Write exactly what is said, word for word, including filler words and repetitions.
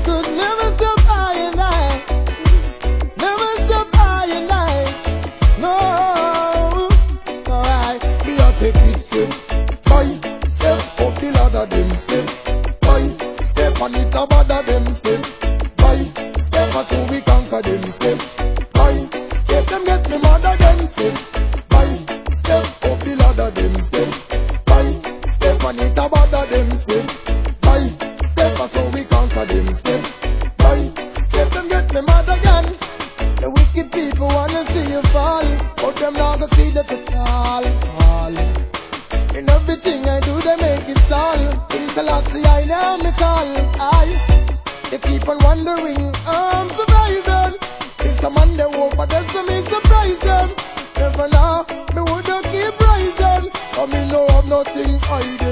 could never stop I and I. Never stop I and I. No. Alright. We are take it step by step up the ladder them step by step and it a bother them step by step until we conquer them step by step. Them get me mad again step by step up the ladder them step by step and it a bother them step by step until we conquer them step by step. Them get me mad again. The wicked people wanna see you fall, but them not gonna see that at all. all. In everything I do, they make it stall. In Selassie, I know me call. I, they keep on wondering, I'm surviving. It's a man they hope, but that's the me surprise them. Never know, me woulda keep rising. But me know I'm nothing hiding.